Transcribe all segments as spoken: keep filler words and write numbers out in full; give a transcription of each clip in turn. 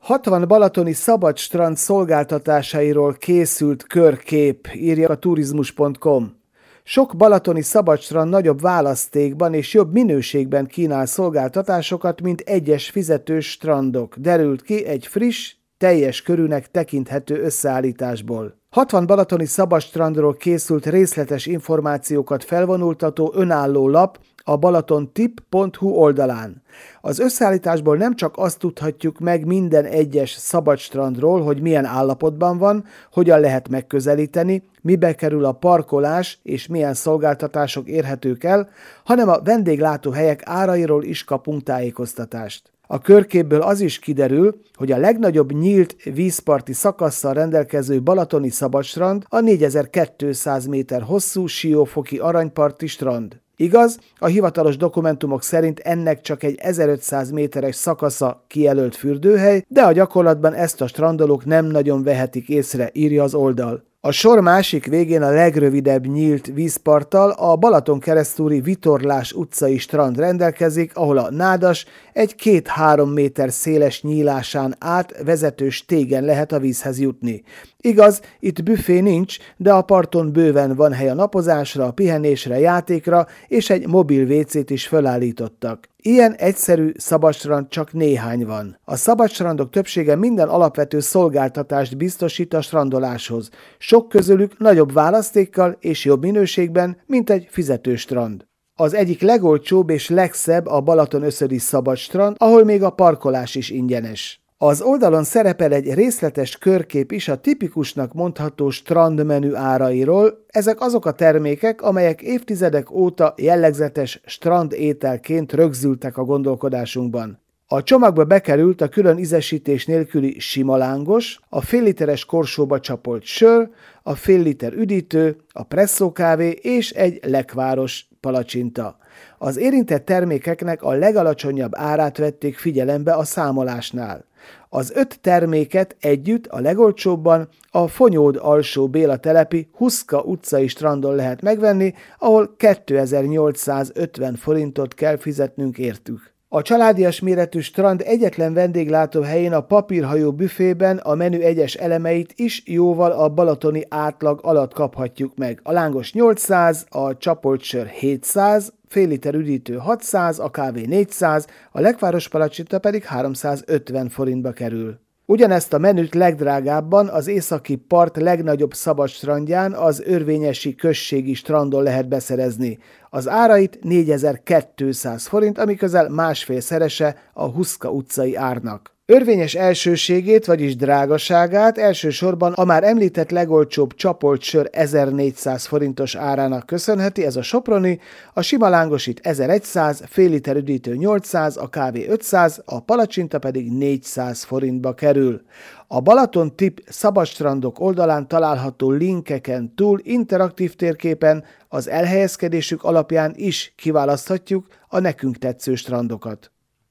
hatvan balatoni szabadstrand szolgáltatásairól készült körkép, írja a turizmus pont com. Sok balatoni szabadstrand nagyobb választékban és jobb minőségben kínál szolgáltatásokat, mint egyes fizetős strandok, derült ki egy friss, teljes körűnek tekinthető összeállításból. hatvan balatoni szabadstrandról készült részletes információkat felvonultató önálló lap a balatontip pont hu oldalán. Az összeállításból nem csak azt tudhatjuk meg minden egyes szabadstrandról, hogy milyen állapotban van, hogyan lehet megközelíteni, mibe kerül a parkolás és milyen szolgáltatások érhetők el, hanem a vendéglátóhelyek árairól is kapunk tájékoztatást. A körképből az is kiderül, hogy a legnagyobb nyílt vízparti szakasszal rendelkező balatoni szabadstrand a négyezer-kétszáz méter hosszú Siófoki aranyparti strand. Igaz, a hivatalos dokumentumok szerint ennek csak egy ezerötszáz méteres szakasza kijelölt fürdőhely, de a gyakorlatban ezt a strandolók nem nagyon vehetik észre, írja az oldal. A sor másik végén a legrövidebb nyílt vízparttal a Balatonkeresztúri Vitorlás utcai strand rendelkezik, ahol a nádas egy két-három méter széles nyílásán át vezető stégen lehet a vízhez jutni. Igaz, itt büfé nincs, de a parton bőven van hely a napozásra, a pihenésre, játékra, és egy mobil vécét is felállítottak. Ilyen egyszerű szabadstrand csak néhány van. A szabadstrandok többsége minden alapvető szolgáltatást biztosít a strandoláshoz. Sok közülük nagyobb választékkal és jobb minőségben, mint egy fizetős strand. Az egyik legolcsóbb és legszebb a Balatonöszödi szabadstrand, ahol még a parkolás is ingyenes. Az oldalon szerepel egy részletes körkép is a tipikusnak mondható strandmenü árairól. Ezek azok a termékek, amelyek évtizedek óta jellegzetes strandételként rögzültek a gondolkodásunkban. A csomagba bekerült a külön ízesítés nélküli sima lángos, a fél literes korsóba csapolt sör, a fél liter üdítő, a presszó kávé és egy lekváros palacsinta. Az érintett termékeknek a legalacsonyabb árát vették figyelembe a számolásnál. Az öt terméket együtt a legolcsóbban a Fonyód alsó Béla telepi Huszka utcai strandon lehet megvenni, ahol kétezer-nyolcszázötven forintot kell fizetnünk értük. A családias méretű strand egyetlen vendéglátóhelyén a papírhajó büfében a menü egyes elemeit is jóval a balatoni átlag alatt kaphatjuk meg. A lángos nyolcszáz, a csapolt sör hétszáz, fél liter üdítő hatszáz, a kávé négyszáz, a lekváros palacsinta pedig háromszázötven forintba kerül. Ugyanezt a menüt legdrágábban az északi part legnagyobb szabadstrandján, az Örvényesi községi strandon lehet beszerezni. Az árait négyezer-kétszáz forint, ami közel másfélszerese a Huszka utcai árnak. Örvényes elsőségét, vagyis drágaságát elsősorban a már említett legolcsóbb csapolt sör ezernégyszáz forintos árának köszönheti, ez a soproni, a sima lángos itt ezerszáz, fél liter üdítő nyolcszáz, a kávé ötszáz, a palacsinta pedig négyszáz forintba kerül. A Balatontip szabadstrandok oldalán található linkeken túl interaktív térképen az elhelyezkedésük alapján is kiválaszthatjuk a nekünk tetsző strandokat.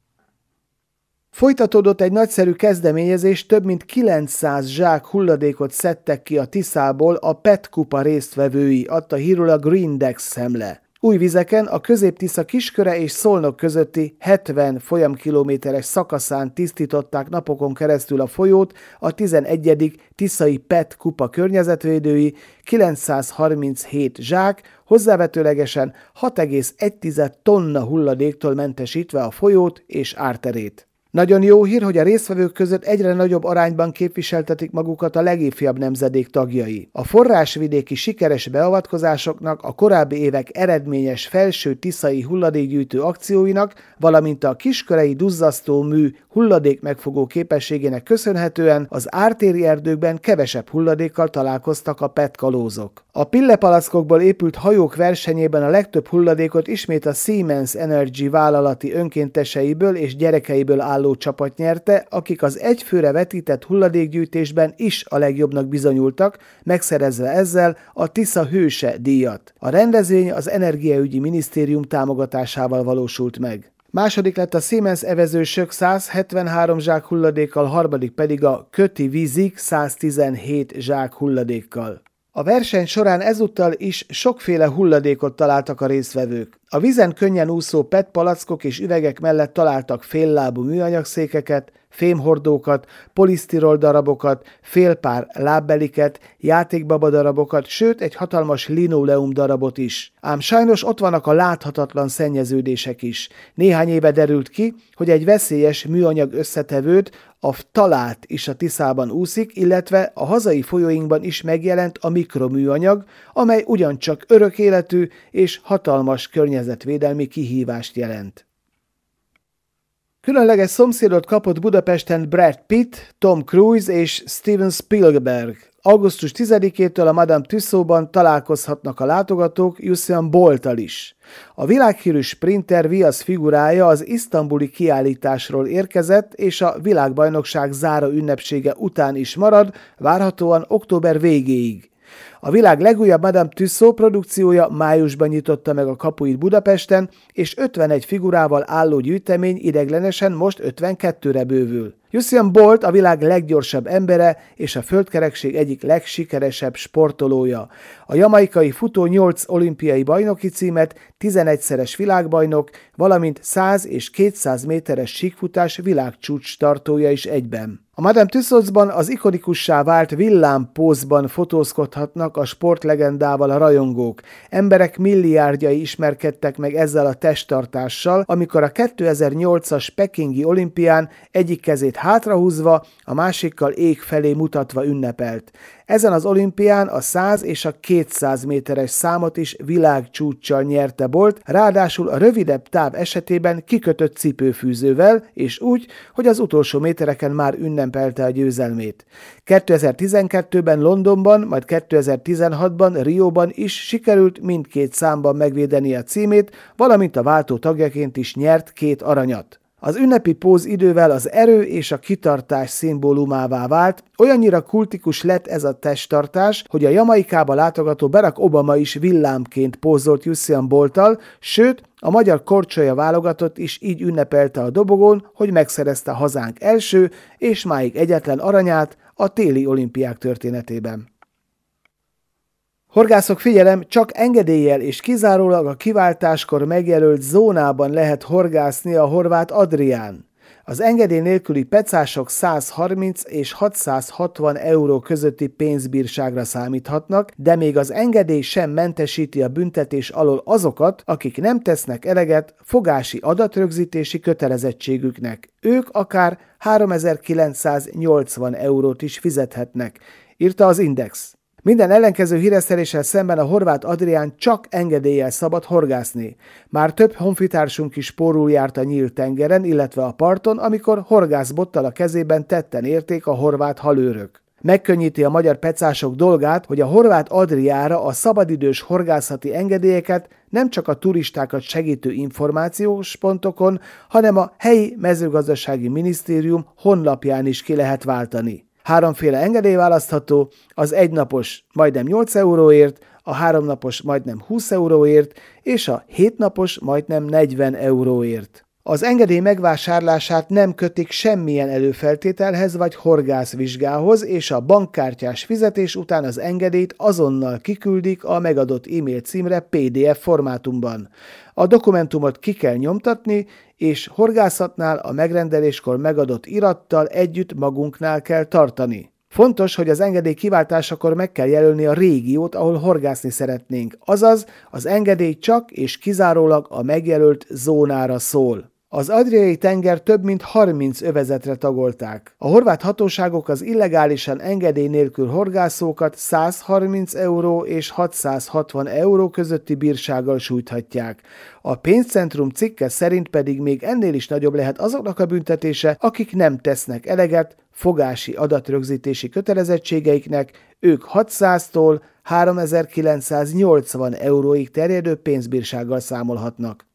Folytatódott egy nagyszerű kezdeményezés, több mint kilencszáz zsák hulladékot szedtek ki a Tiszából a pé e té kupa résztvevői, adta hírul a Grindex szemle. Új vizeken a Közép-Tisza Kisköre és Szolnok közötti hetven folyamkilométeres szakaszán tisztították napokon keresztül a folyót a tizenegyedik Tiszai pé e té kupa környezetvédői, kilencszázharminchét zsák, hozzávetőlegesen hat egész egy tonna hulladéktól mentesítve a folyót és árterét. Nagyon jó hír, hogy a résztvevők között egyre nagyobb arányban képviseltetik magukat a legifjabb nemzedék tagjai. A forrásvidéki sikeres beavatkozásoknak, a korábbi évek eredményes felső tiszai hulladékgyűjtő akcióinak, valamint a kiskörei duzzasztó mű hulladék megfogó képességének köszönhetően az ártéri erdőkben kevesebb hulladékkal találkoztak a pé e té kalózok. A pillepalackokból épült hajók versenyében a legtöbb hulladékot ismét a Siemens Energy vállalati önkénteseiből és gyerekeiből álló csapat nyerte, akik az egyfőre vetített hulladékgyűjtésben is a legjobbnak bizonyultak, megszerezve ezzel a Tisza Hőse díjat. A rendezvény az Energiaügyi Minisztérium támogatásával valósult meg. Második lett a Siemens evezősök száz hetvenhárom zsák hulladékkal, harmadik pedig a Köti Vízik száz tizenhét zsák hulladékkal. A verseny során ezúttal is sokféle hulladékot találtak a résztvevők. A vízen könnyen úszó pé é té palackok és üvegek mellett találtak féllábú műanyagszékeket, fémhordókat, polisztirol darabokat, félpár lábbeliket, játékbaba darabokat, sőt egy hatalmas linoleum darabot is. Ám sajnos ott vannak a láthatatlan szennyeződések is. Néhány éve derült ki, hogy egy veszélyes műanyag összetevőt, a ftalát is a Tiszában úszik, illetve a hazai folyóinkban is megjelent a mikroműanyag, amely ugyancsak örök életű és hatalmas környezetvédelmi kihívást jelent. Különleges szomszédot kapott Budapesten Brad Pitt, Tom Cruise és Steven Spielberg. augusztus tizedikétől a Madame Tussaudsban találkozhatnak a látogatók Usain Bolttal is. A világhírű sprinter viasz figurája az isztambuli kiállításról érkezett, és a világbajnokság záró ünnepsége után is marad, várhatóan október végéig. A világ legújabb Madame Tussauds produkciója májusban nyitotta meg a kapuit Budapesten, és ötvenegy figurával álló gyűjtemény ideiglenesen most ötvenkettőre bővül. Usain Bolt a világ leggyorsabb embere és a földkerekség egyik legsikeresebb sportolója. A jamaikai futó nyolc olimpiai bajnoki címet, tizenegyszeres világbajnok, valamint száz és kétszáz méteres síkfutás világcsúcs tartója is egyben. A Madame Tussaudsban az ikonikussá vált villámpózban fotózkodhatnak a sportlegendával a rajongók. Emberek milliárdjai ismerkedtek meg ezzel a testtartással, amikor a kétezer-nyolcas pekingi olimpián egyik kezét hátrahúzva, a másikkal ég felé mutatva ünnepelt. Ezen az olimpián a száz és a kétszáz méteres számot is világcsúccsal nyerte Bolt, ráadásul a rövidebb táv esetében kikötött cipőfűzővel, és úgy, hogy az utolsó métereken már ünnepelte a győzelmét. kétezer-tizenkettőben Londonban, majd kétezer-tizenhatban Rióban is sikerült mindkét számban megvédeni a címét, valamint a váltó tagjaként is nyert két aranyat. Az ünnepi póz idővel az erő és a kitartás szimbólumává vált, olyannyira kultikus lett ez a testtartás, hogy a Jamaikába látogató Barack Obama is villámként pózolt Usain Bolttal, sőt, a magyar korcsolya válogatott is így ünnepelte a dobogón, hogy megszerezte hazánk első és máig egyetlen aranyát a téli olimpiák történetében. Horgászok, figyelem, csak engedéllyel és kizárólag a kiváltáskor megjelölt zónában lehet horgászni a horvát Adrián. Az engedély nélküli pecások száz harminc és hatszázhatvan euró közötti pénzbírságra számíthatnak, de még az engedély sem mentesíti a büntetés alól azokat, akik nem tesznek eleget fogási adatrögzítési kötelezettségüknek. Ők akár háromezer-kilencszáznyolcvan eurót is fizethetnek, írta az Index. Minden ellenkező híreszteléssel szemben a horvát Adrián csak engedéllyel szabad horgászni. Már több honfitársunk is pórul járt a nyílt tengeren, illetve a parton, amikor horgászbottal a kezében tetten érték a horvát halőrök. Megkönnyíti a magyar pecások dolgát, hogy a horvát Adriára a szabadidős horgászati engedélyeket nem csak a turistákat segítő információs pontokon, hanem a helyi mezőgazdasági minisztérium honlapján is ki lehet váltani. Háromféle engedély választható, az egynapos majdnem nyolc euróért, a háromnapos majdnem húsz euróért, és a hétnapos majdnem negyven euróért. Az engedély megvásárlását nem kötik semmilyen előfeltételhez vagy horgászvizsgához, és a bankkártyás fizetés után az engedélyt azonnal kiküldik a megadott e-mail címre pé dé ef formátumban. A dokumentumot ki kell nyomtatni, és horgászatnál a megrendeléskor megadott irattal együtt magunknál kell tartani. Fontos, hogy az engedély kiváltásakor meg kell jelölni a régiót, ahol horgászni szeretnénk, azaz az engedély csak és kizárólag a megjelölt zónára szól. Az Adriai tenger több mint harminc övezetre tagolták. A horvát hatóságok az illegálisan engedély nélkül horgászókat száz harminc euró és hatszázhatvan euró közötti bírsággal sújthatják. A pénzcentrum cikke szerint pedig még ennél is nagyobb lehet azoknak a büntetése, akik nem tesznek eleget fogási adatrögzítési kötelezettségeiknek, ők hatszáztól háromezer-kilencszáznyolcvan euróig terjedő pénzbírsággal számolhatnak.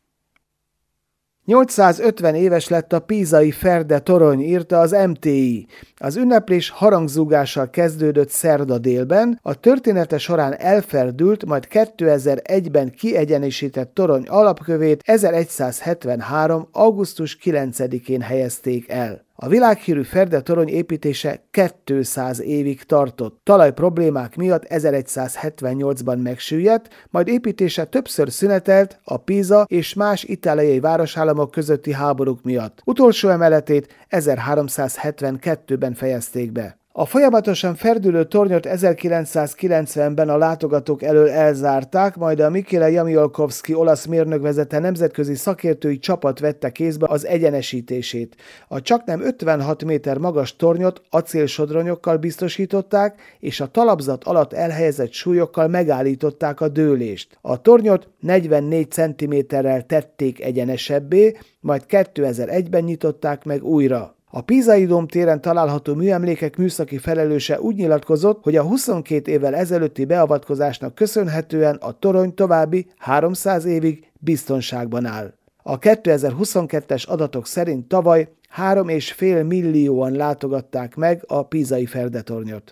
nyolcszázötven éves lett a pízai Ferde torony, írta az em té i. Az ünneplés harangzúgással kezdődött szerda délben, a története során elferdült, majd kétezer-egyben kiegyenesített torony alapkövét ezeregyszázhetvenhárom. augusztus kilencedikén helyezték el. A világhírű Ferde torony építése kétszáz évig tartott. Talaj problémák miatt ezeregyszázhetvennyolcban megsüllyedt, majd építése többször szünetelt a Pisa és más itáliai városállamok közötti háborúk miatt. Utolsó emeletét ezerháromszázhetvenkettőben fejezték be. A folyamatosan ferdülő tornyot ezerkilencszázkilencvenben a látogatók elől elzárták, majd a Michele Jamiolkowski olasz mérnök vezette nemzetközi szakértői csapat vette kézbe az egyenesítését. A csaknem ötvenhat méter magas tornyot acélsodronyokkal biztosították, és a talapzat alatt elhelyezett súlyokkal megállították a dőlést. A tornyot negyvennégy centiméterrel tették egyenesebbé, majd kétezer-egyben nyitották meg újra. A Pisai Dóm téren található műemlékek műszaki felelőse úgy nyilatkozott, hogy a huszonkét évvel ezelőtti beavatkozásnak köszönhetően a torony további háromszáz évig biztonságban áll. A kétezer-huszonkettes adatok szerint tavaly három és fél millióan látogatták meg a Pisai Ferdetornyot.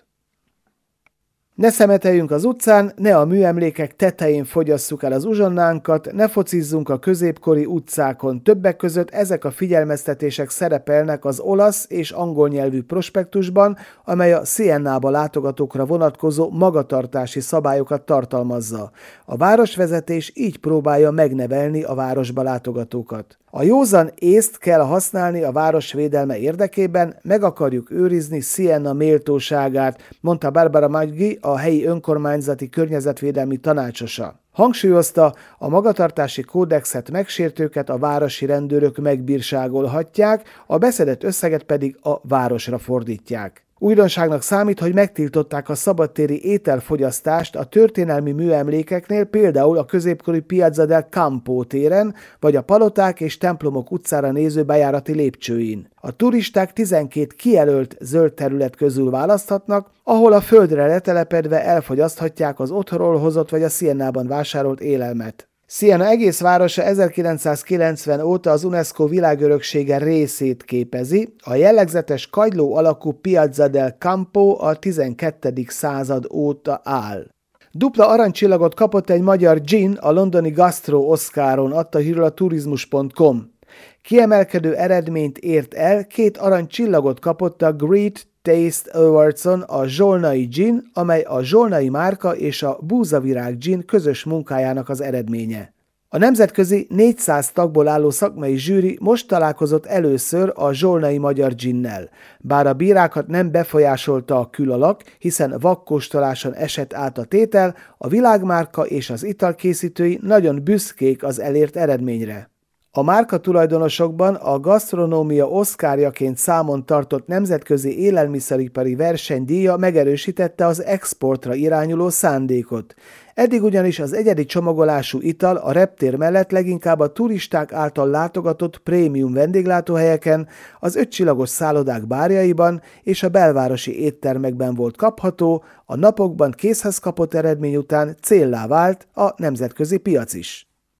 Ne szemeteljünk az utcán, ne a műemlékek tetején fogyasszuk el az uzsonnánkat, ne focizzunk a középkori utcákon. Többek között ezek a figyelmeztetések szerepelnek az olasz és angol nyelvű prospektusban, amely a Siennába látogatókra vonatkozó magatartási szabályokat tartalmazza. A városvezetés így próbálja megnevelni a városba látogatókat. A józan észt kell használni a város védelme érdekében, meg akarjuk őrizni Sienna méltóságát, mondta Barbara Maggi, a helyi önkormányzati környezetvédelmi tanácsosa. Hangsúlyozta, a magatartási kódexet megsértőket a városi rendőrök megbírságolhatják, a beszedett összeget pedig a városra fordítják. Újdonságnak számít, hogy megtiltották a szabadtéri ételfogyasztást a történelmi műemlékeknél, például a középkori Piazza del Campo téren, vagy a Paloták és templomok utcára néző bejárati lépcsőin. A turisták tizenkét kijelölt zöld terület közül választhatnak, ahol a földre letelepedve elfogyaszthatják az otthonról hozott vagy a Siennában vásárolt élelmet. Sienna egész városa ezerkilencszázkilencven óta az UNESCO világöröksége részét képezi, a jellegzetes kagyló alakú Piazza del Campo a tizenkettedik század óta áll. Dupla aranycsillagot kapott egy magyar gin a londoni Gastro Oscaron, adta hírül a turizmus pont com. Kiemelkedő eredményt ért el, két aranycsillagot kapott a Great Taste Awardson a Zsolnai Gin, amely a Zsolnai márka és a Búzavirág Gin közös munkájának az eredménye. A nemzetközi négyszáz tagból álló szakmai zsűri most találkozott először a zsolnai magyar ginnel. Bár a bírákat nem befolyásolta a külalak, hiszen vakkóstoláson esett át a tétel, a világmárka és az italkészítői nagyon büszkék az elért eredményre. A márka tulajdonosokban a gasztronómia oszkárjaként számon tartott nemzetközi élelmiszeripari versenydíja megerősítette az exportra irányuló szándékot. Eddig ugyanis az egyedi csomagolású ital a reptér mellett leginkább a turisták által látogatott prémium vendéglátóhelyeken, az ötcsillagos szállodák bárjaiban és a belvárosi éttermekben volt kapható, a napokban készhez kapott eredmény után céllá vált a nemzetközi piac is.